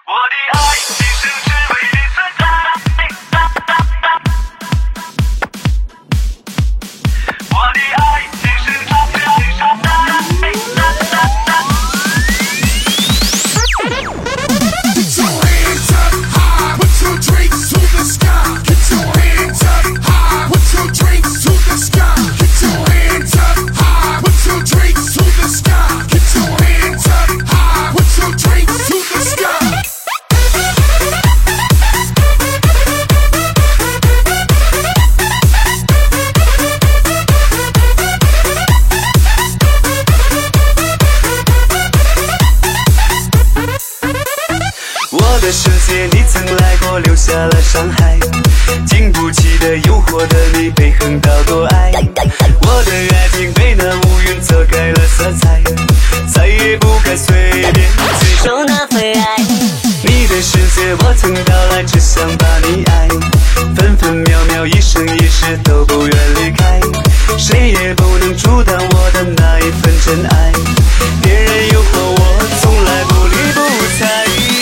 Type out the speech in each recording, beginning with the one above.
我的爱今生只为你存在，我的爱今生只为你存在。Get your hands up high, put your drinks to the sky. Get your hands up high, put your drinks to the sky. Get your hands up high, put your drinks to the sky. Get your hands up high, put your drinks to the sky.我的世界你曾来过，留下了伤害，经不起的诱惑的你被横刀夺爱。我的爱情被那乌云遮盖了色彩，再也不该随便接受那非爱。你的世界我曾到来，只想把你爱，分分秒秒一生一世都不愿离开，谁也不能阻挡我的那一份真爱。别人诱惑我从来不理不睬，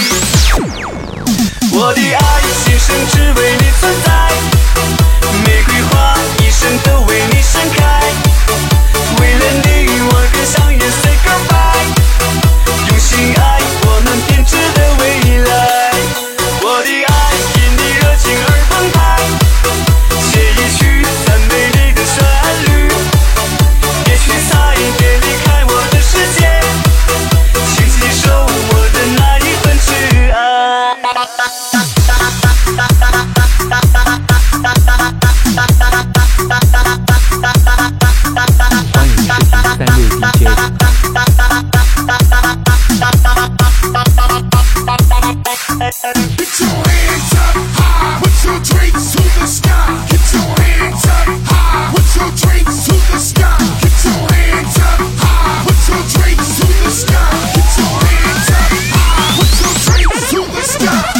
我的爱今生只为你存在，玫瑰花一生都为你盛开，为了你我更想也 say goodbye， 用心爱我们编织的未来。我的爱因你热情而澎湃，写一曲赞美你的旋律，别去猜，别离开我的世界，请接受我的那一份挚爱。Get your hands up high, put your drinks to the sky. Get your hands up high, put your drinks to the sky. Get your hands up high, put your drinks to the sky. Get your hands up high, put your drinks to the sky.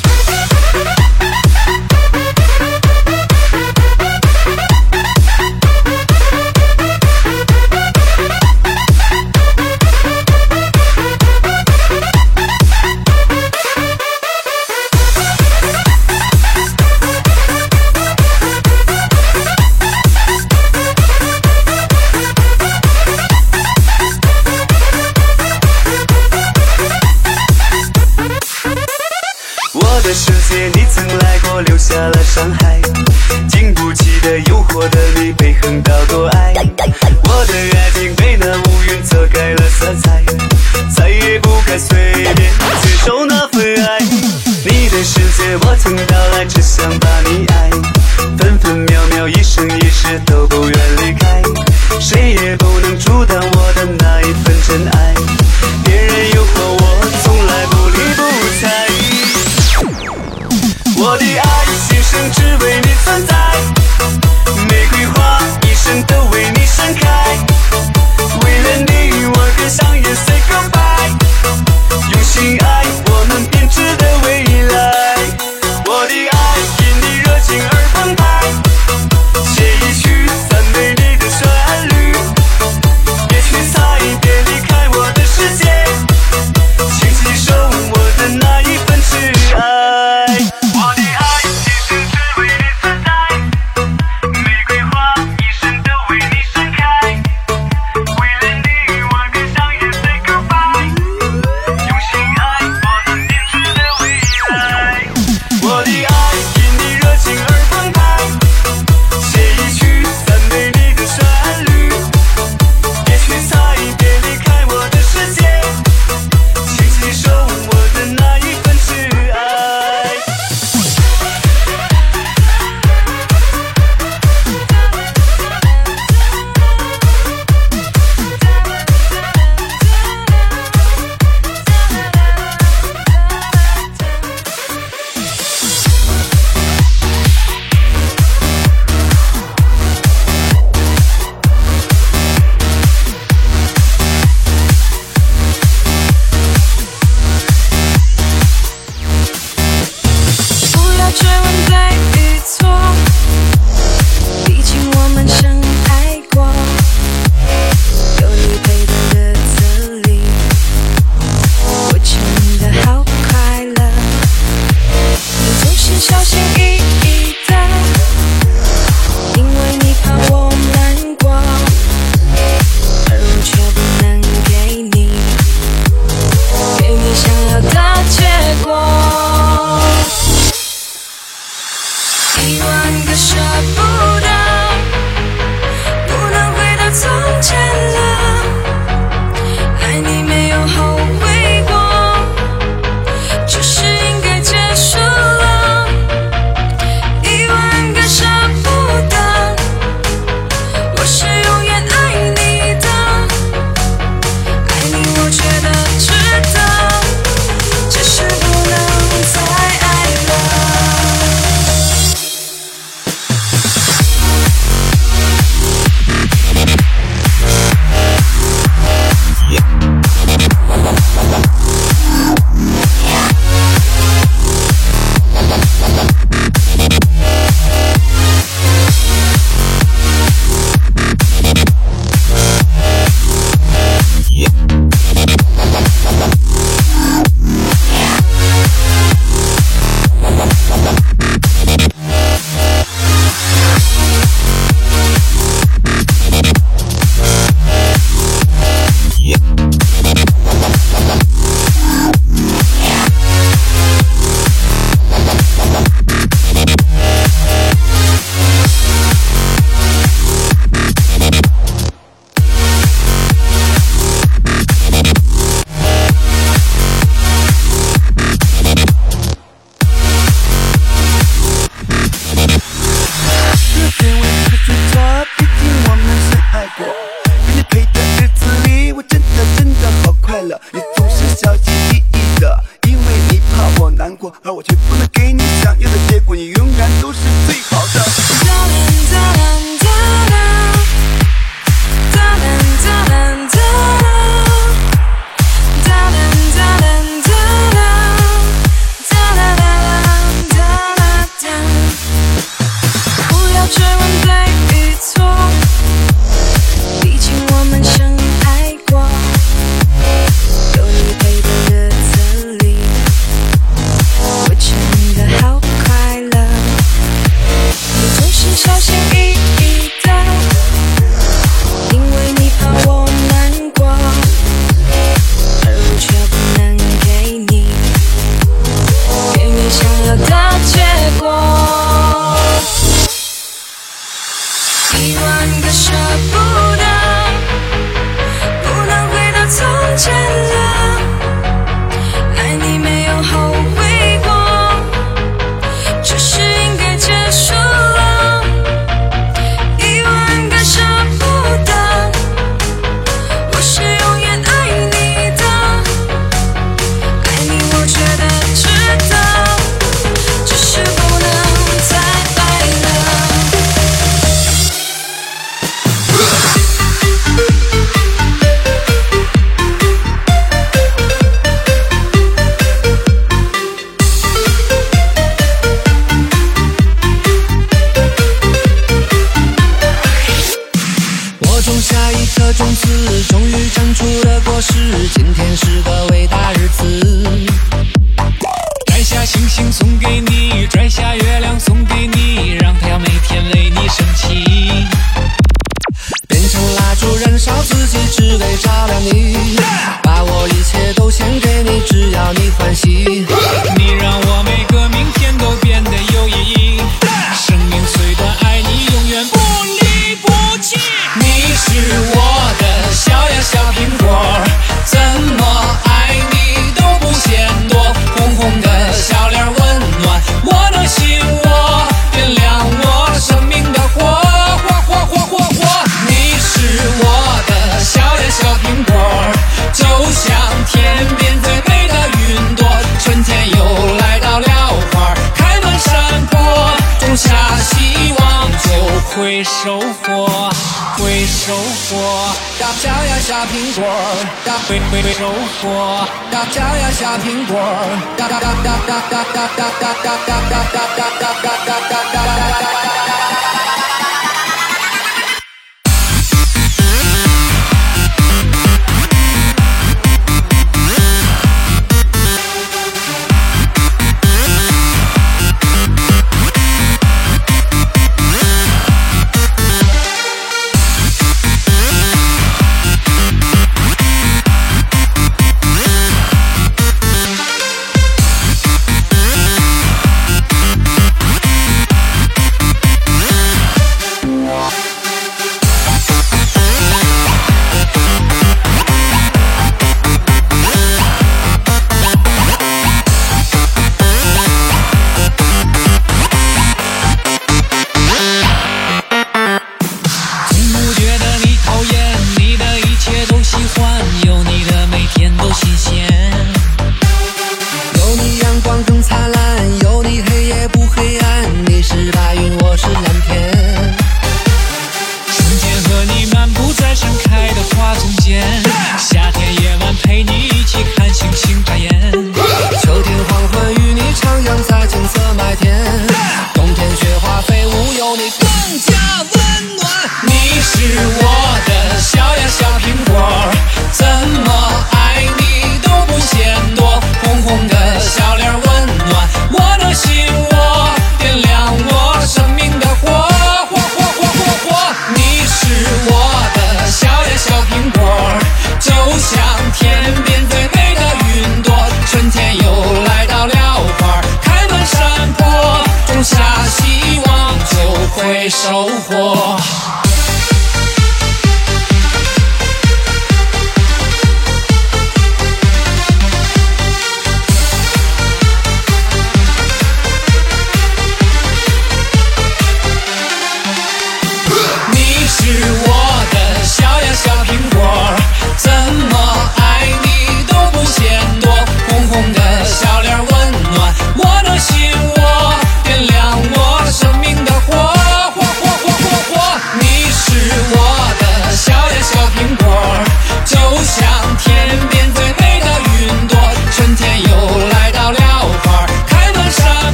我的世界你曾来过，留下了伤害，经不起的诱惑的你被横刀夺爱。我的爱情被那乌云遮盖了色彩，再也不该随便接受那份爱。你的世界我曾到来，只想把你爱，分分秒秒一生一世都不愿离开，谁也不能阻挡我的那一份真爱。别人诱惑我从来不理不睬，我的爱今生只为你存在，玫瑰花一生都为你盛开，为了你我更想也 say goodbye， 而我却不能给你想要的结果，你永远都是最好的。 不要追问对与错，毕竟我们深爱过。有你陪的日子里，我真的好快乐。你总是小心翼翼的，因为你怕我难过，而我却不能给你想要的结果。10000个舍不得，不能回到从前了，爱你没有后悔过，只是应该结束了。10000个舍不得，我是永远爱你的，爱你我觉得值得，只是不能再爱了。 我种下一颗种子，终于长出了果实，今天是个伟大日子。摘下星星送给你，摘下月亮送给你，让太阳每天为你升起，变成蜡烛燃烧自己，只为照亮你，把我一切都献给你，只要你欢喜。你让我每个明天都变得有意义，生命虽短，爱你永远不离不弃。你是我的小呀小苹果，怎么爱你都不嫌多，红红的小脸温暖我的心窝，点亮我生命的火。你是我的小呀小苹果，就像天边最美的云朵，春天又来到了花开满山坡，种下希望就会收获，会收获。小呀小苹果，会收获。小呀小苹果。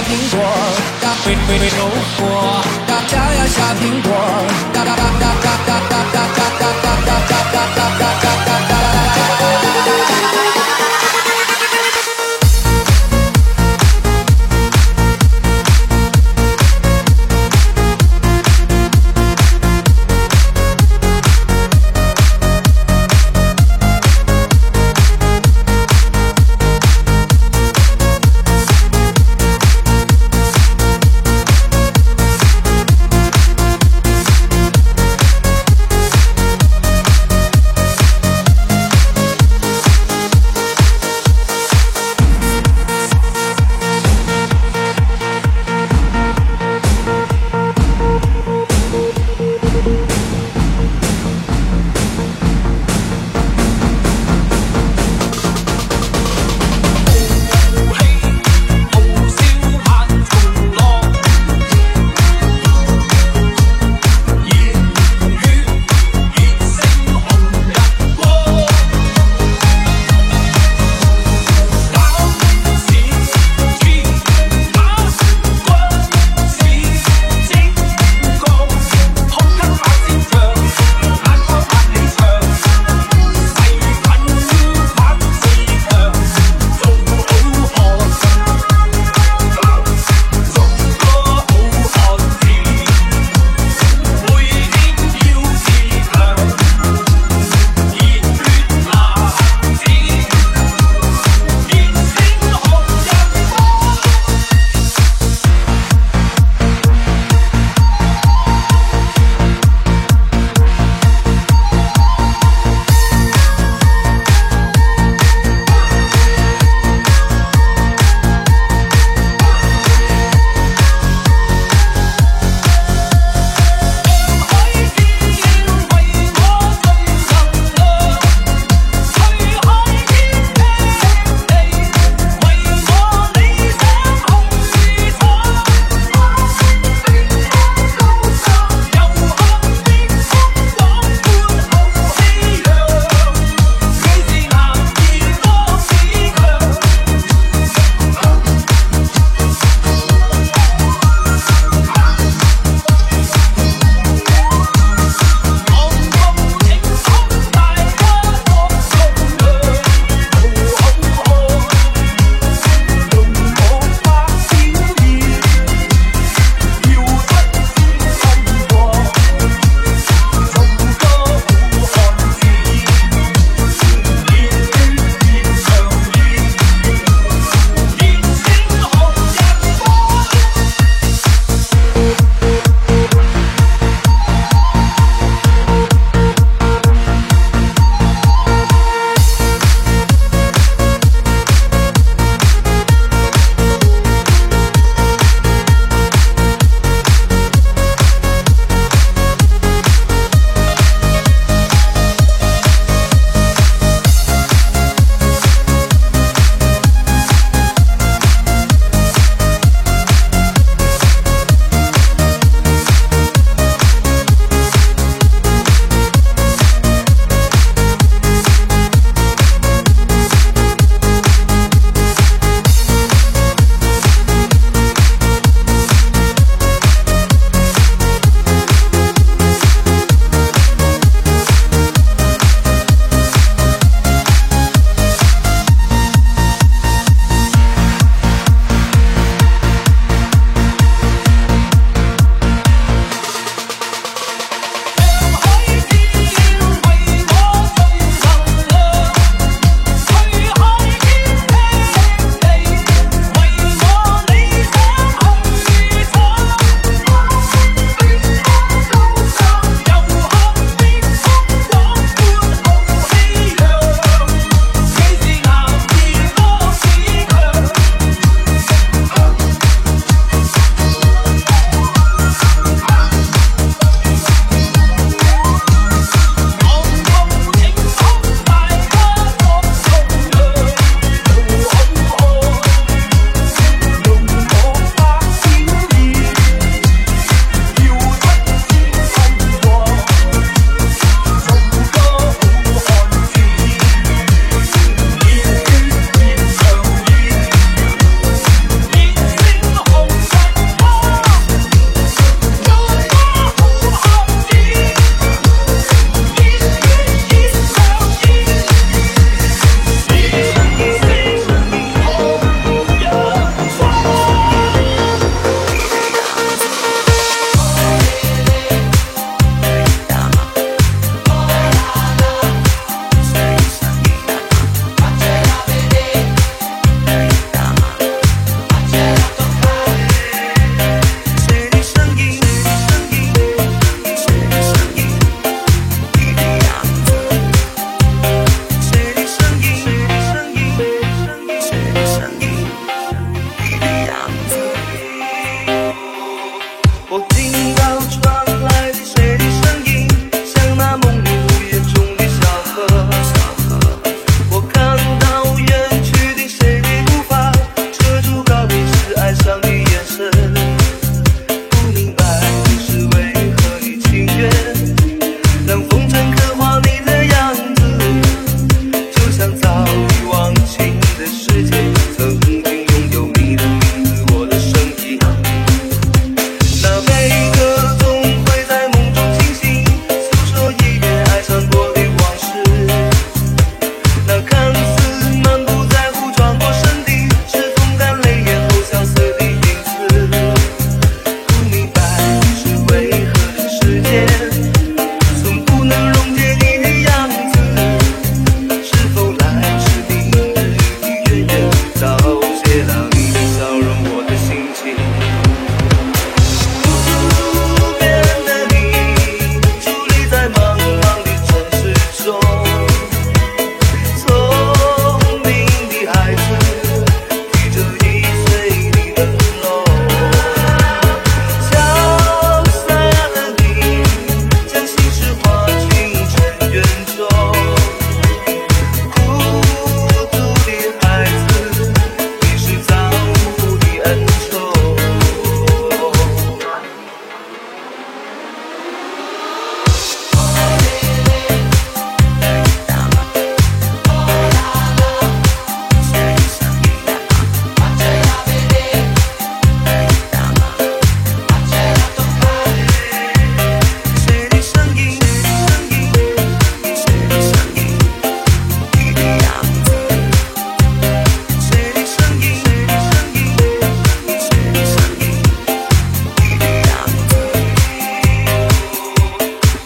苹果，会收获，想要下苹果。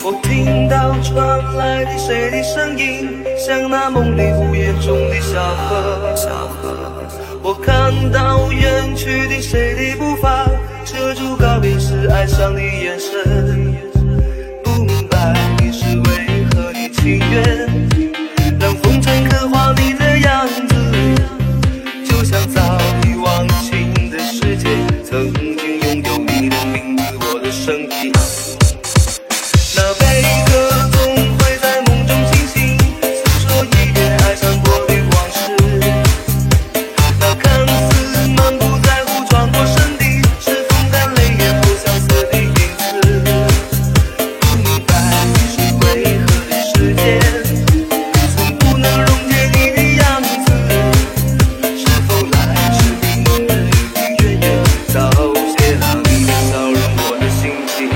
我听到传来的谁的声音，像那梦里午夜中的小河。我看到远去的谁的步伐，遮住告别时哀伤的眼神。不明白你是为何的情愿，让风尘刻画你的样子，就像早已忘情的世界，曾经拥有你的名字，我的声音。那悲歌总会在梦中清醒，诉说一遍爱上过的往事。那看似满不在乎转过身的，是风干泪眼后相思的影子。不明白你是为何的世界，曾不能溶解你的样子。是否来时明日的远远早些了你的笑容，我的心情。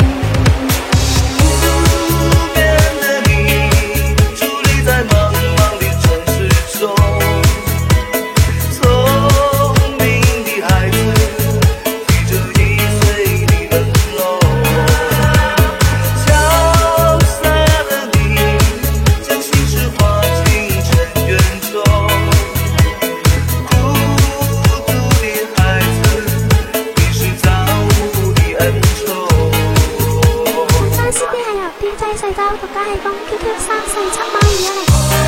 細胞獨家氣功 QQ3471210。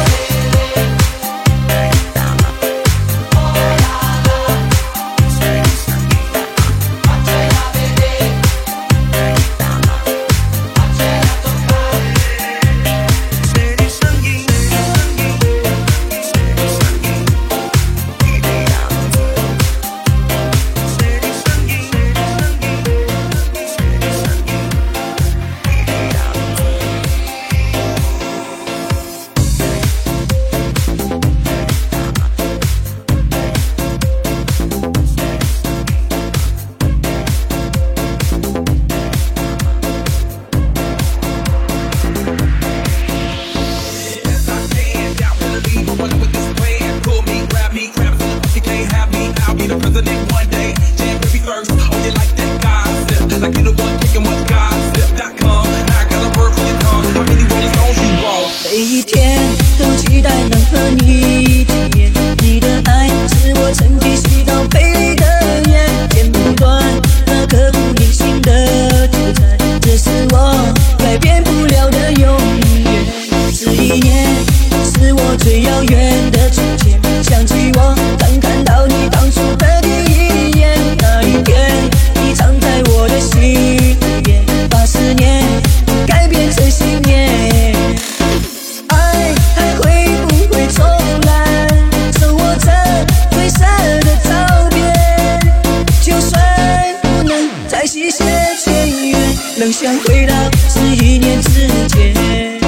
每一天都期待能和你见面，你的爱是我曾经洗到杯里的盐，剪不断那刻骨铭心的纠缠，这是我改变不了的永远。11年是我最遥远的从前，想起我刚看到你当初的第一眼，那一天你藏在我的心里面，80年改变成信念。能想回到11年之前。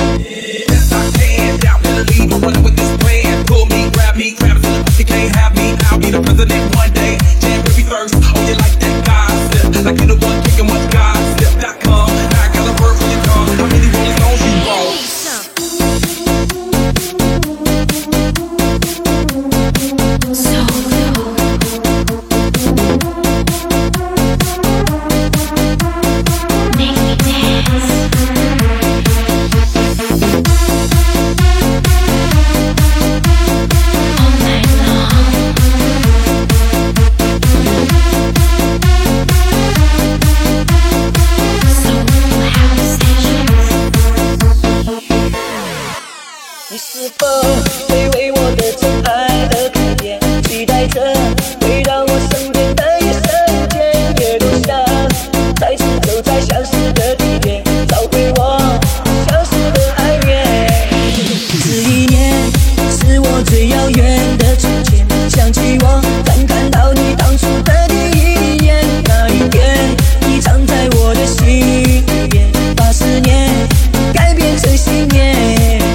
你是否会为我的真爱而改变？期待着回到我身边的一瞬间，也多想再次走在相识的地点，找回我消失的爱恋。11年是我最遥远的从前，想起我刚看到你当初的第一眼，那一天你藏在我的心里面，80年改变成信念。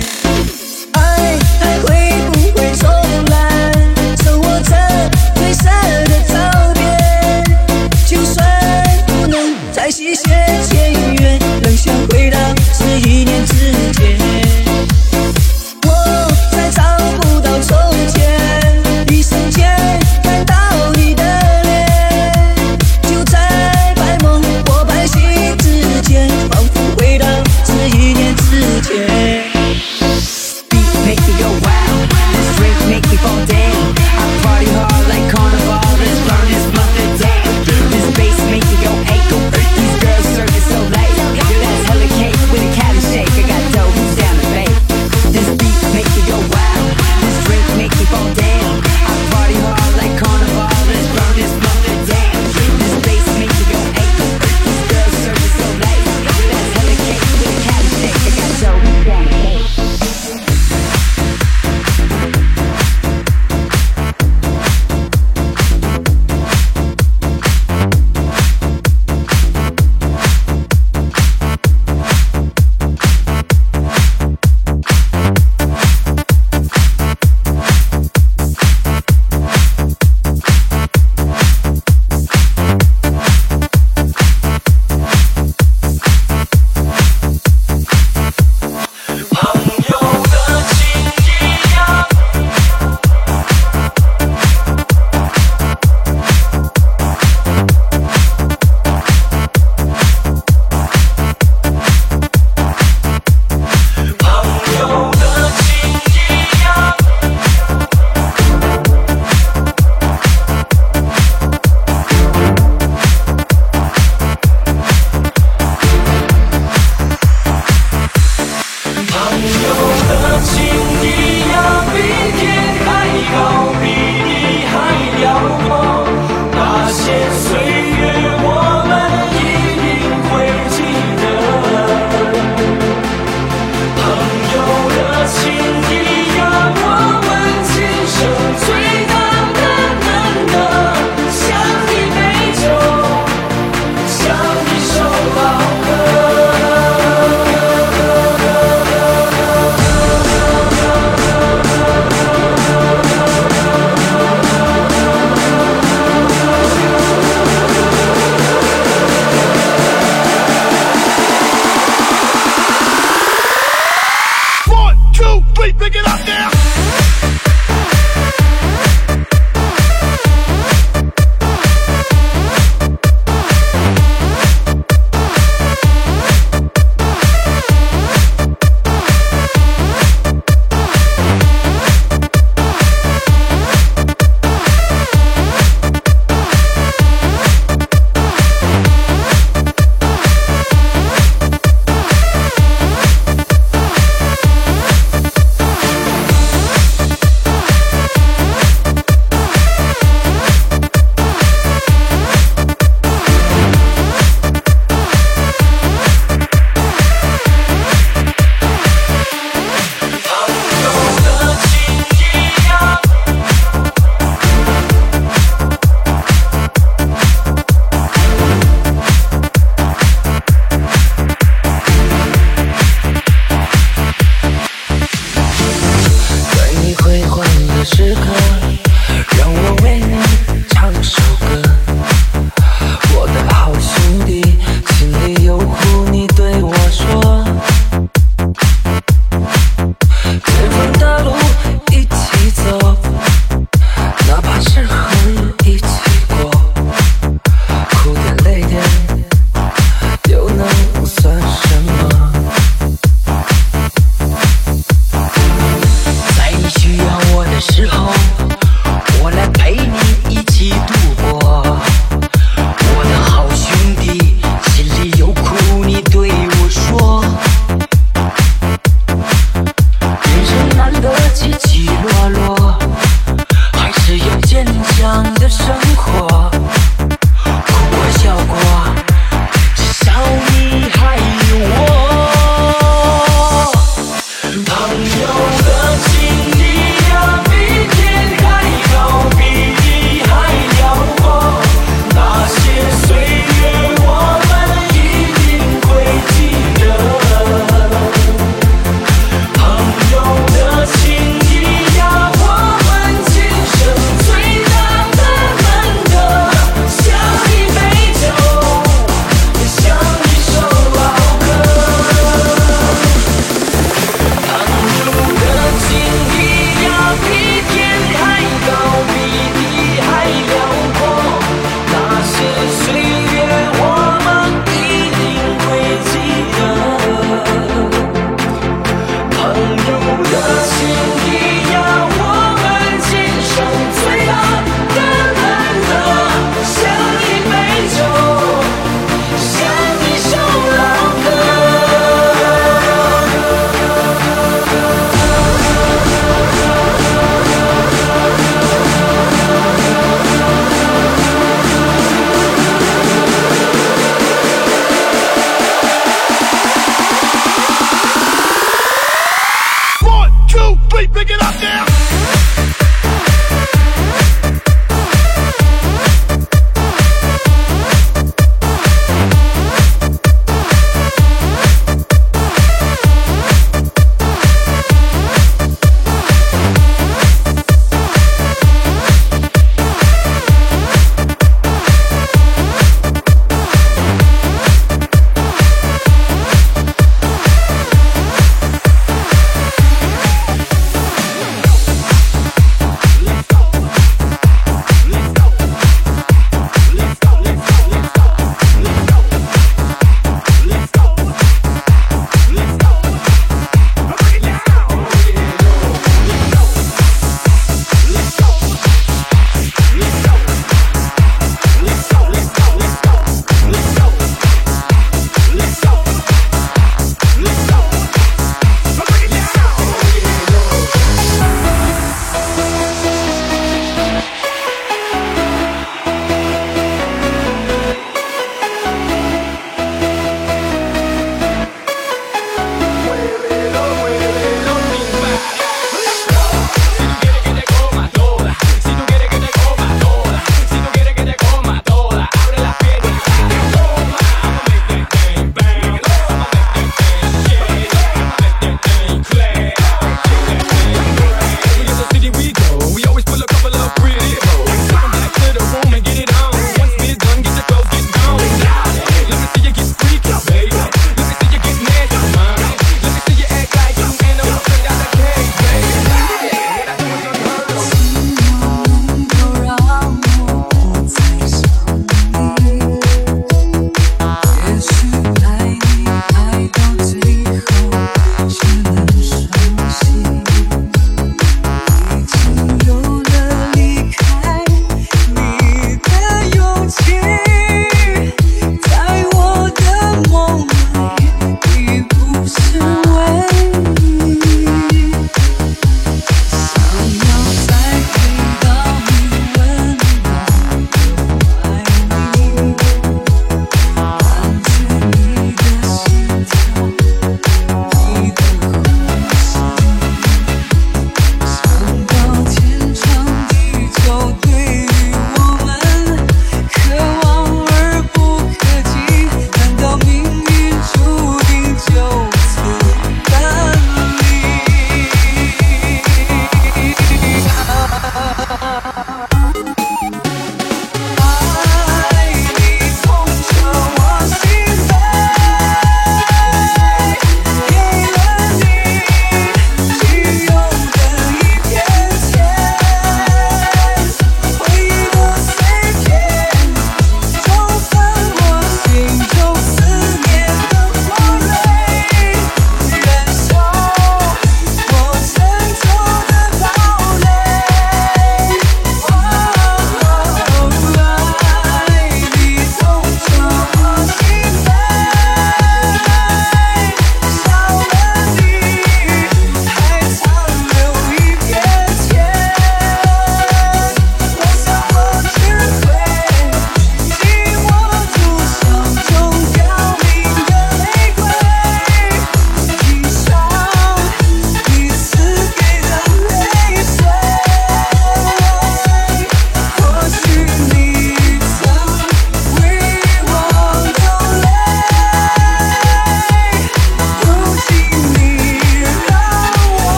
细写前缘，能想回到11年之前。我再找不到从前，一瞬间看到你的脸，就在百梦或百醒之间，仿佛回到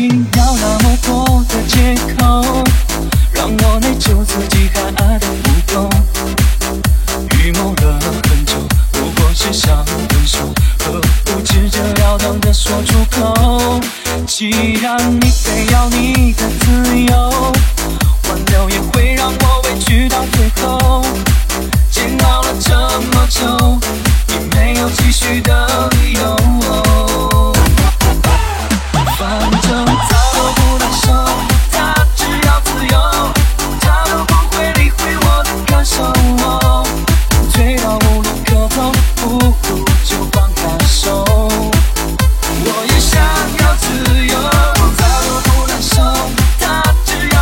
己要那么多的借口，让我内疚自己还爱得不够。预谋了很久，不过是想分手，何不直截了当的说出口？既然你非要你的自由，挽留也会让我委屈到最后。煎熬了这么久，也没有继续的理由。反正他都不难受，他只要自由，他都不会理会我的感受。退到无路可走，不如就放开手。我也想要自由，他都不难受，他只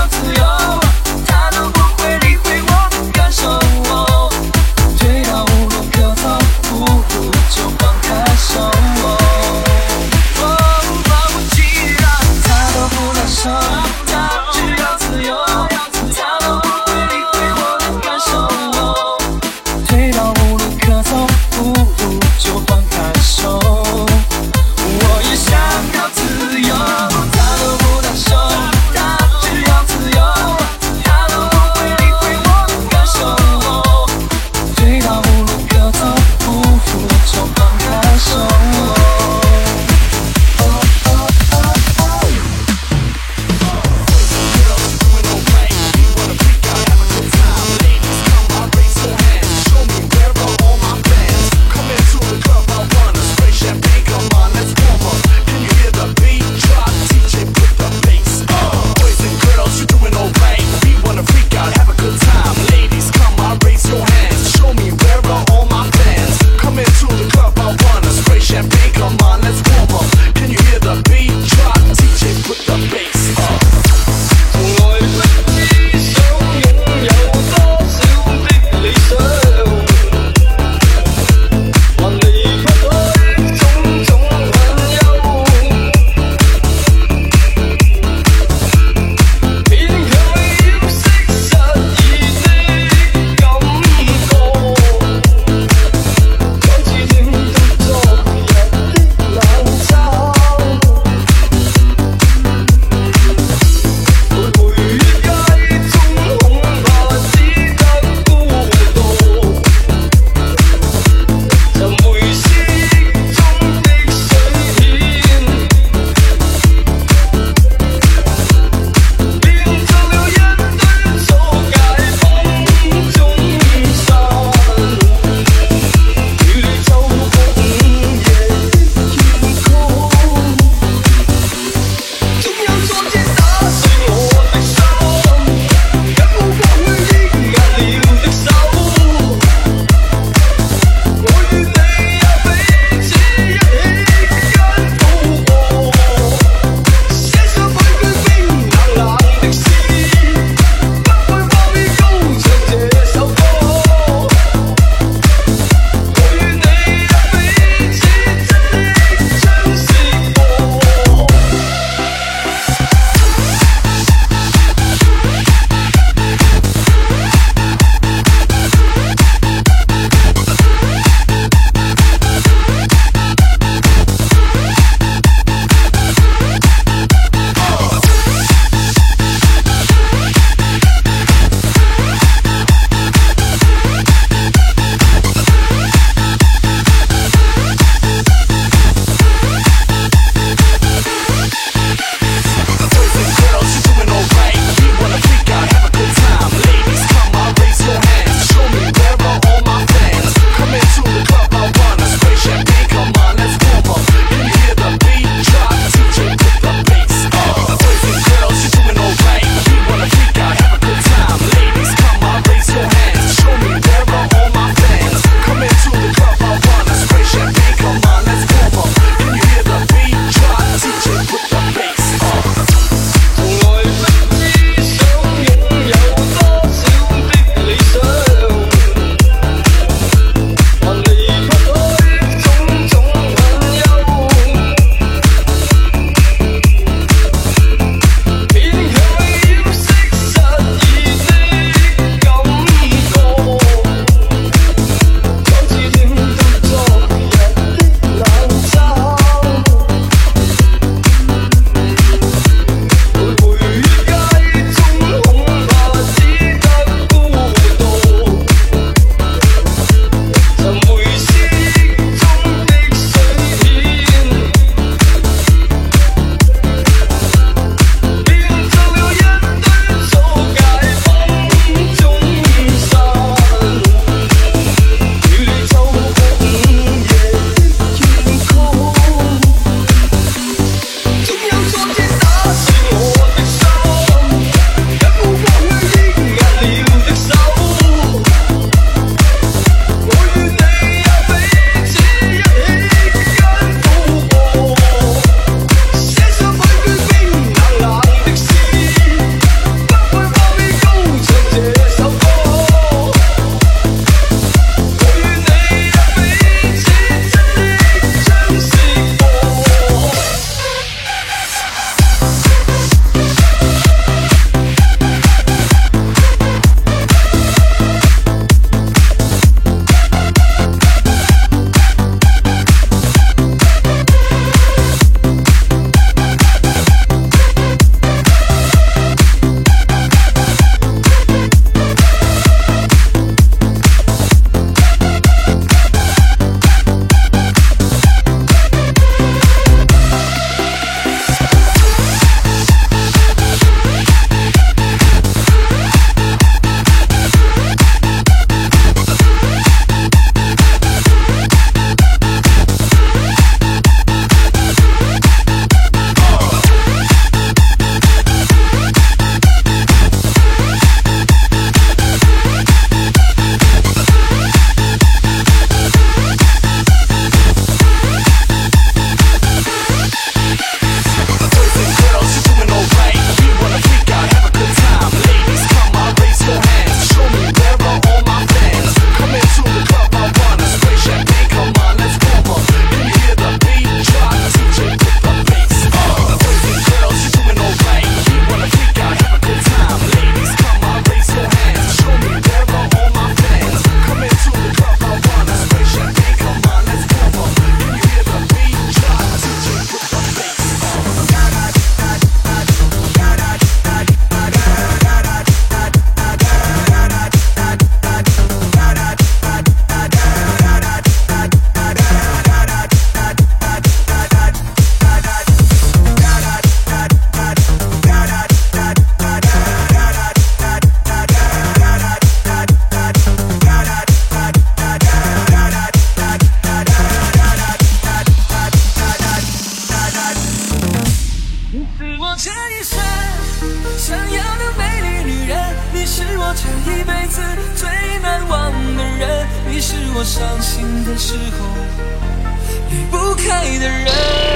一生想要的美丽女人，你是我这一辈子最难忘的人，你是我伤心的时候离不开的人，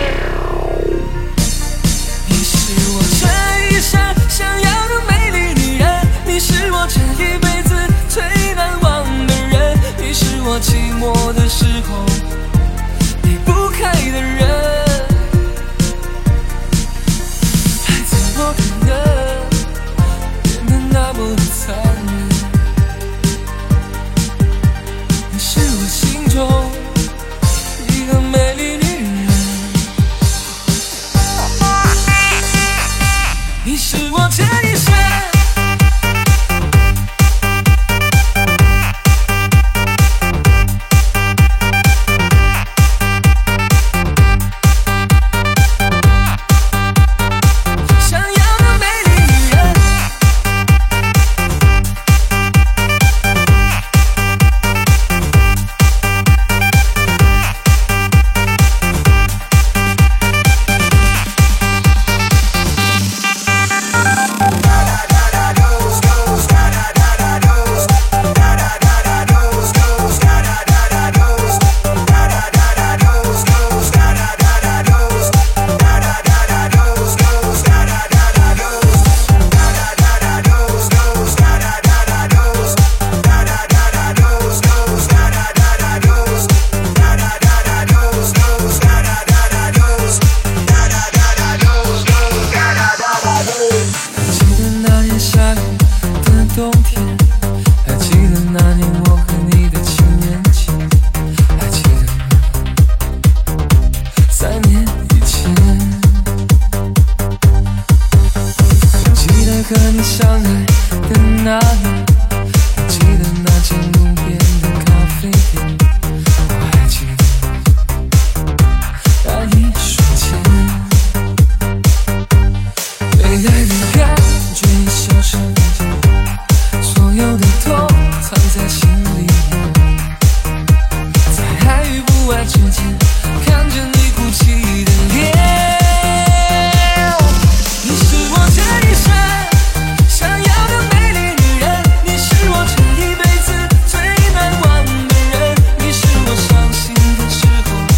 你是我这一生想要的美丽女人，你是我这一辈子最难忘的人，你是我寂寞的时候离不开的人，爱怎么可能变得那么的残忍，你是我心中一个美丽女人，你是我这一生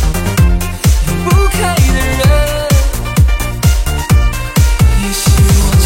你是我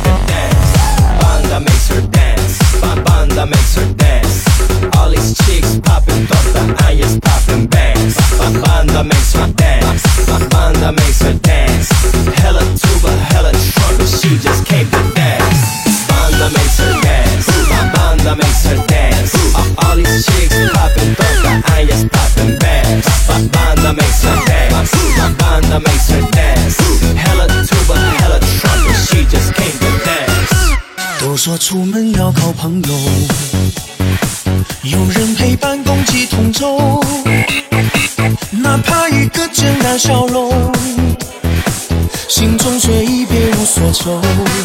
the dance. Banda makes her dance. Banda makes her dance. All these chicks popping, toda eyes popping bangs. Banda makes her dance. Banda makes her dance. Hella tuba, hella trumpet, she just came to dance. Banda makes her dance. Banda makes her dance. All these chicks popping, toda eyes popping bangs. Banda makes her dance. Banda makes her dance. Hella tuba, hella trumpet, she just came to dance. 都说出门要靠朋友，有人陪伴共济同舟，哪怕一个简单笑容，心中却已别无所求。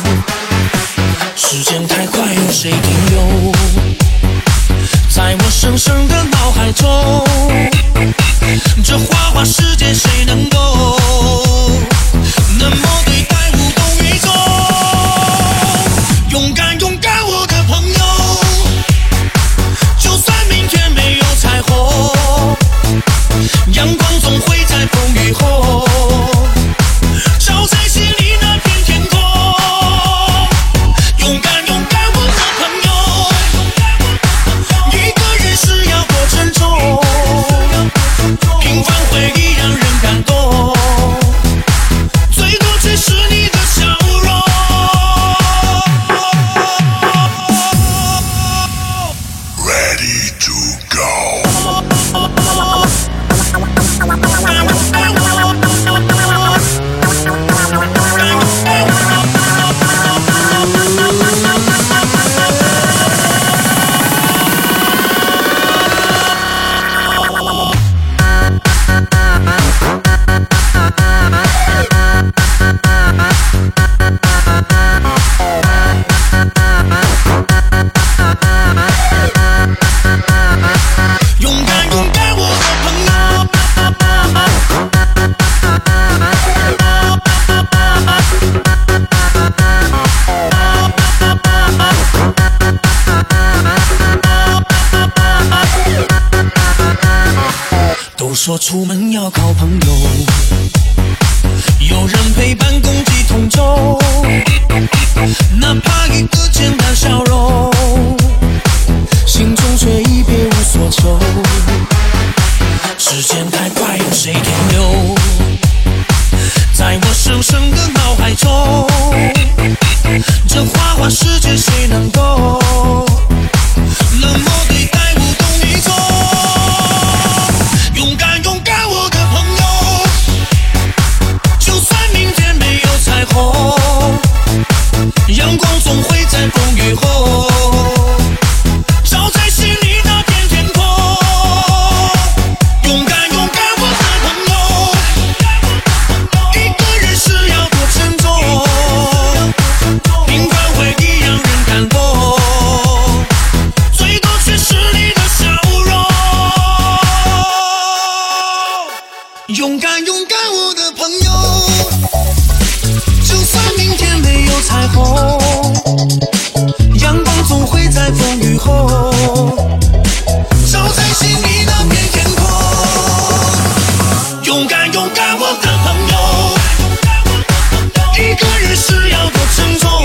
时间太快，有谁停留？在我深深的脑海中，这花花世界谁能够那么对待无动于衷？勇敢勇敢我的朋友，就算明天没有彩虹，阳光总会在风雨后照在心里那片天空。勇敢勇敢我的朋友，一个人是要多沉重，平凡回忆让人感动，最多只是你的笑容。说出门要靠朋友，有人陪伴共济同舟，哪怕一个简单笑容，心中却已别无所求。时间太快，有谁停留？在我深深的脑海中，这花花世界谁能够冷漠对待无动于衷？勇敢勇敢我的朋友，就算明天没有彩虹，阳光总会在风雨后照在心里那片天空。勇敢勇敢我的朋友，一个人是要多沉重，平凡回忆让人感动，最多却是你的笑容。勇敢勇敢我的朋友，就算明天没有彩虹，阳光总会在风雨后照在心里那片天空。勇敢勇敢我的朋友，一个人是要多沉重，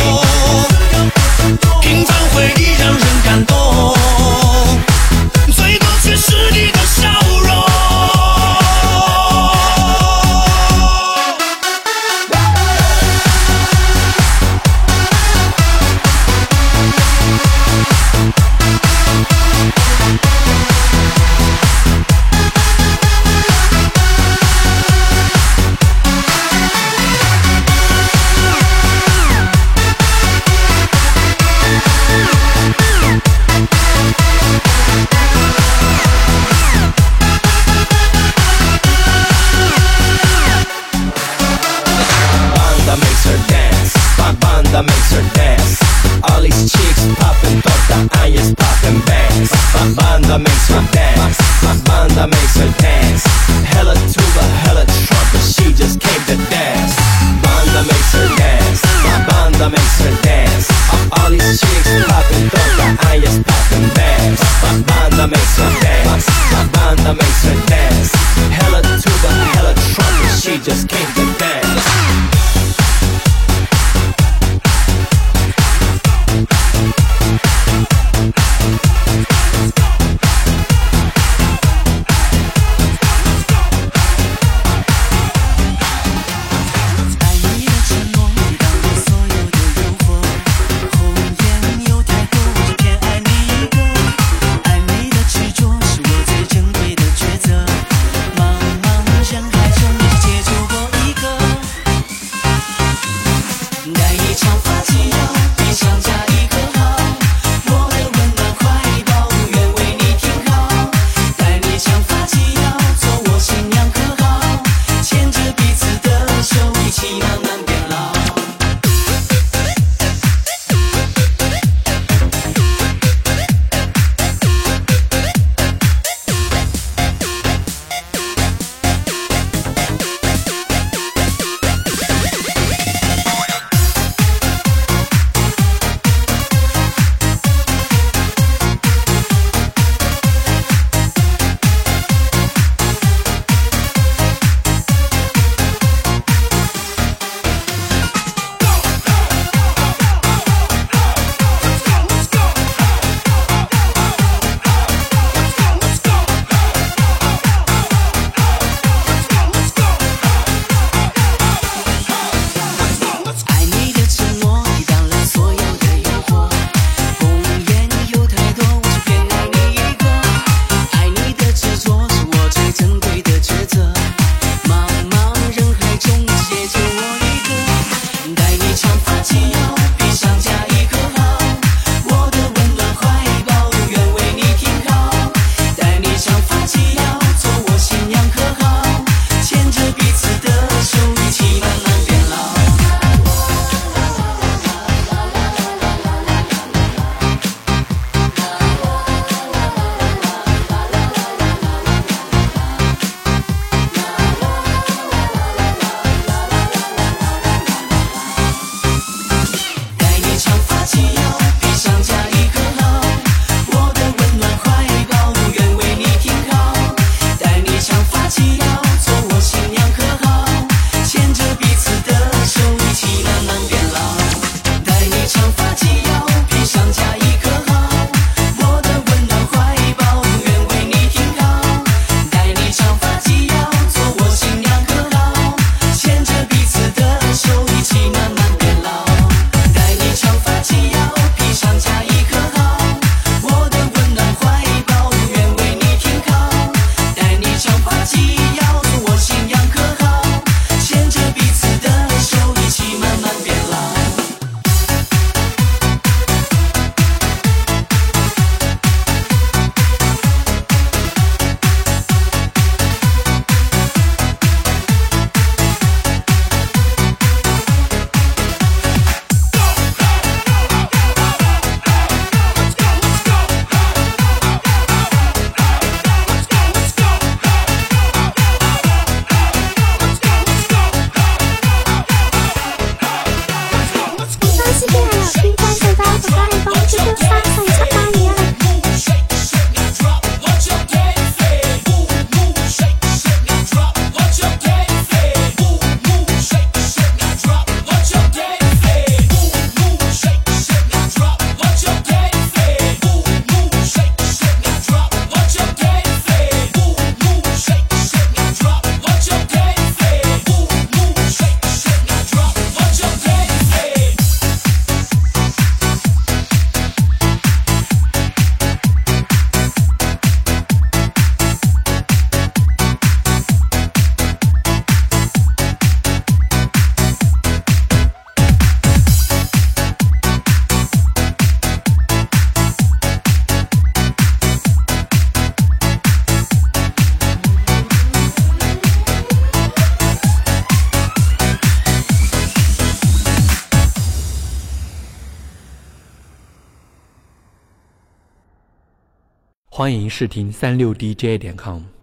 平凡回忆让人感动，最多却是你的笑容。Banda makes her dance. All these chicks popping, toda eyes popping bangs. Banda makes her dance. Banda makes her dance. Hella tuba, hella trumpet, she just came to dance. Banda makes her dance. Banda makes her dance. All these chicks popping, toda eyes popping bangs. Banda makes her dance. Banda makes her dance. Hella tuba, hella trumpet, she just came to dance. 欢迎试听36dj.com。